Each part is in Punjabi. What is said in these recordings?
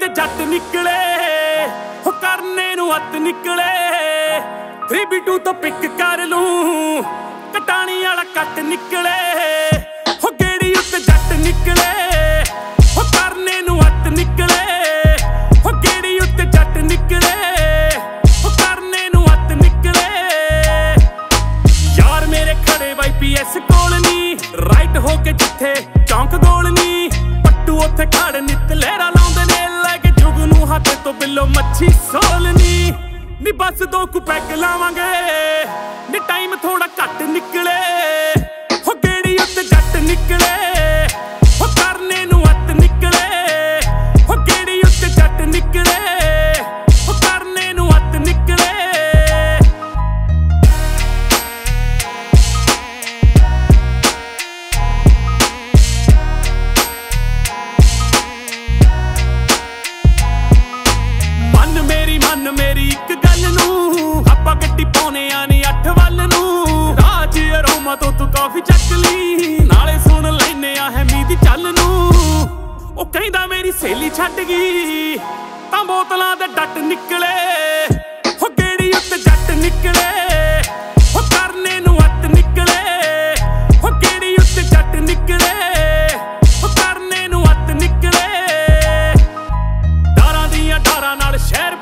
ਉੱਤੇ ਜੱਟ ਨਿਕਲੇ ਹੋ ਕਰਨੇ ਨੂੰ ਹੱਥ ਨਿਕਲੇ 3B2 ਤੋਂ ਪਿਕ ਕਰ ਲੂੰ ਕਟਾਣੀ ਵਾਲਾ ਕੱਟ ਨਿਕਲੇ ਹੋ ਗੇੜੀ ਉੱਤੇ ਜੱਟ ਨਿਕਲੇ ਹੋ ਕਰਨੇ ਨੂੰ ਹੱਥ ਨਿਕਲੇ ਹੋ ਗੇੜੀ ਉੱਤੇ ਜੱਟ ਨਿਕਲੇ ਹੋ ਕਰਨੇ ਨੂੰ ਹੱਥ ਨਿਕਲੇ ਯਾਰ ਮੇਰੇ ਖੜੇ YPS ਕੋਲ ਨੀ ਰਾਈਟ ਹੋ ਕੇ ਜਿੱਥੇ ਚੌਂਕ ਗੋਲ ਨੀ ਪੱਟੂ ਉੱਥੇ ਖੜ ਨਿੱਤ ਲਹਿਰਾ ਲਾਉਂਦੇ ਨੇ ਲੈ ਕੇ ਜੁਗ ਨੂੰ ਹੱਥ ਤੋਂ ਬਿੱਲੋ ਮੱਛੀ ਸੋਲ ਨੀ ਬਸ ਦੋ ਕੁ ਪੈਗ ਲਾਵਾਂਗੇ ਨੀ ਟਾਈਮ ਥੋੜਾ ਘੱਟ ਨਿਕਲੇ ਹੋ ਗੇੜੀ ਉੱਤੇ ਜੱਟ ਨਿਕਲੇ ਹੋ ਕਰਨੇ ਨੂੰ ਹੱਥ ਨਿਕਲੇ ਹੋ ਗੇੜੀ ਉੱਤੇ ਜੱਟ ਨਿਕਲੇ ਹੋ ਕਰਨੇ ਨੂੰ ਹੱਥ ਨਿਕਲੇ ਮਨ ਮੇਰੀ ਇੱਕ ਗੱਲ ਨੂੰ ਆਪਾਂ ਗੱਡੀ ਪਾਉਨੇ ਆ ਨੀ 8 ਵੱਲ ਨੂੰ ਰਾਜ ਅਰੋਮਾ ਤੋਂ ਤੂੰ ਕਾਫੀ ਚੱਕ ਲਈ ਨਾਲੇ ਸੁਣ ਲੈਨੇ ਆ ਹੈਮੀ ਦੀ ਚੱਲ ਨੂੰ ਉਹ ਕਹਿੰਦਾ ਮੇਰੀ ਸਹੇਲੀ ਛੱਡ ਗਈ ਤਾਂ ਬੋਤਲਾਂ ਦੇ ਡੱਟ ਨਿਕਲੇ ਹੋ ਗੇੜੀ ਉੱਤੇ ਜੱਟ ਨਿਕਲੇ ਹੋ ਕਰਨੇ ਨੂੰ ਹੱਥ ਨਿਕਲੇ ਹੋ ਗੇੜੀ ਉੱਤੇ ਜੱਟ ਨਿਕਲੇ ਹੋ ਕਰਨੇ ਨੂੰ ਹੱਥ ਨਿਕਲੇ ਡਾਰਾਂ ਦੀਆਂ ਡਾਰਾਂ ਨਾਲ ਸ਼ਹਿਰ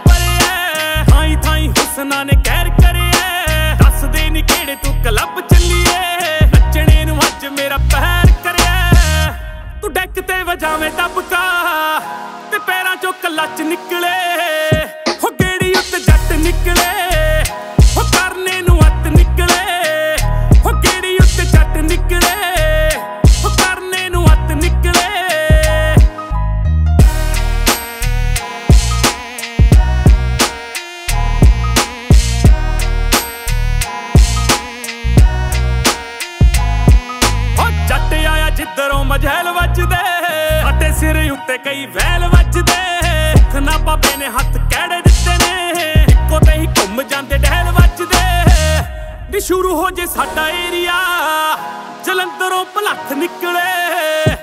ਹੁਸਨਾ ਨੇ ਕਹਿਰ ਕਰਿਆ ਦੱਸਦੇ ਨੀ ਕਿਹੜੇ ਤੂੰ ਕਲੱਬ ਚੱਲੀਏ ਨੱਚਣੇ ਨੂੰ ਅੱਜ ਮੇਰਾ ਪਹਿਰ ਕਰਿਆ ਤੂੰ ਡੈਕ ਤੇ ਵਜਾਵੇਂ ਟੱਪਕਾ ਤੇ ਪੈਰਾਂ ਚੋਂ ਕਲੱਚ ਨਿਕਲੇ ਹੋ ਗੇੜੀ ਉੱਤੇ ਜੱਟ ਨਿਕਲੇ ਹੋ ਕਰਨੇ ਨੂੰ ਹੱਥ ਨਿਕਲੇ ਹੋ ਗੇੜੀ ਉੱਤੇ ਜੱਟ ਨਿਕਲੇ ਹੋ ਕਰਨੇ ਨੂੰ ਹੱਥ ਨਿਕਲੇ ਜਿੱਧਰੋਂ ਮਝੈਲ ਵੱਜਦੇ ਸਾਡੇ ਸਿਰ ਉੱਤੇ ਕਈ ਵੈਲ ਵੱਜਦੇ ਭੁੱਖ ਨਾ ਬਾਬੇ ਨੇ ਹੱਥ ਕਿਹੜੇ ਦਿੱਤੇ ਨੇ ਇੱਕੋ ਤੇ ਹੀ ਘੁੰਮ ਜਾਂਦੇ ਢਹਿਲ ਵੱਜਦੇ ਨੀ ਸ਼ੁਰੂ ਹੋ ਜੇ ਸਾਡਾ ਏਰੀਆ ਜਲੰਧਰੋਂ ਭਲੱਥ ਨਿਕਲੇ